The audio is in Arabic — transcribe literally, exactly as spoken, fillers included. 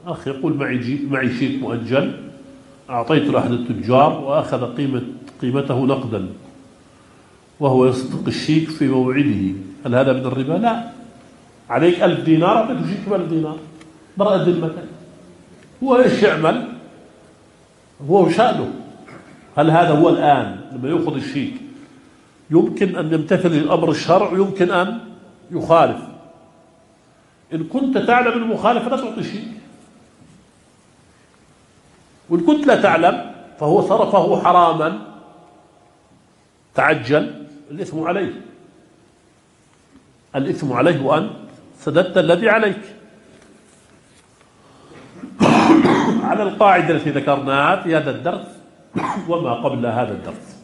أخ يقول معي جي معي شيك مؤجل أعطيته لأحد التجار وأخذ قيمة قيمته نقدا وهو يصدق الشيك في موعده، هل هذا من الربا؟ لا. عليك ألف دينار أعطيته شيك بألف دينار برأة ذمتك، هو إيش يعمل؟ هو شأنه. هل هذا هو الآن لما يأخذ الشيك يمكن أن يمتثل الأمر الشرع ويمكن أن يخالف؟ إن كنت تعلم المخالفة لا تعطي شيك، وإن كنت لا تعلم فهو صرفه حراما تعجل، الإثم عليه، الإثم عليه وأن سددت الذي عليك. على القاعدة التي ذكرناها في هذا الدرس وما قبل هذا الدرس.